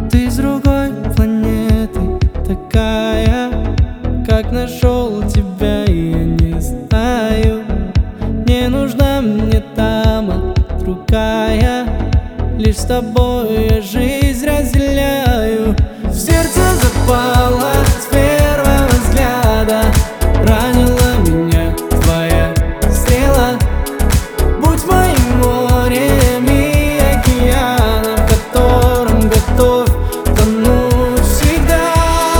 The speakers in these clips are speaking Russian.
Ты с другой планеты, такая, как нашел тебя, я не знаю. Не нужна мне там другая, лишь с тобой я жизнь разделяю. В сердце запала с первого взгляда, ранила меня твоя стрела. Будь моим морем и океаном, в котором готов тонуть всегда.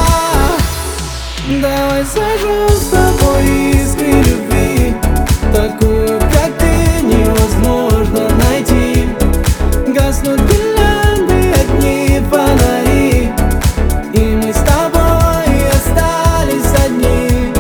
Давай зажжем с тобой искры любви, такую, как ты, невозможно найти. Гаснут гирлянды, огни, фонари, и мы с тобой остались одни.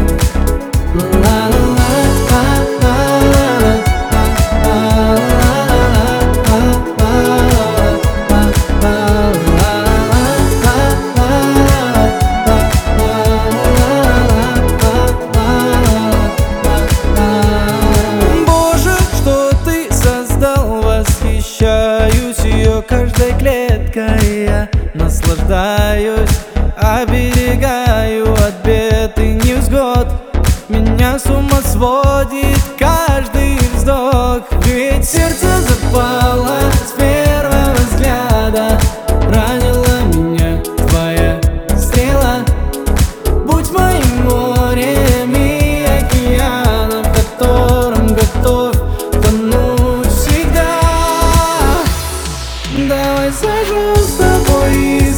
Боже, что ты создал, восхищаюсь ее каждой клеткой. Я наслаждаюсь, оберегаю от бед и невзгод. Меня с ума сводит каждый вздох, ведь сердце запало с первого взгляда, ранила меня твоя стрела. Будь моим морем и океаном, в котором готов тонуть всегда. Давай зажжем с тобой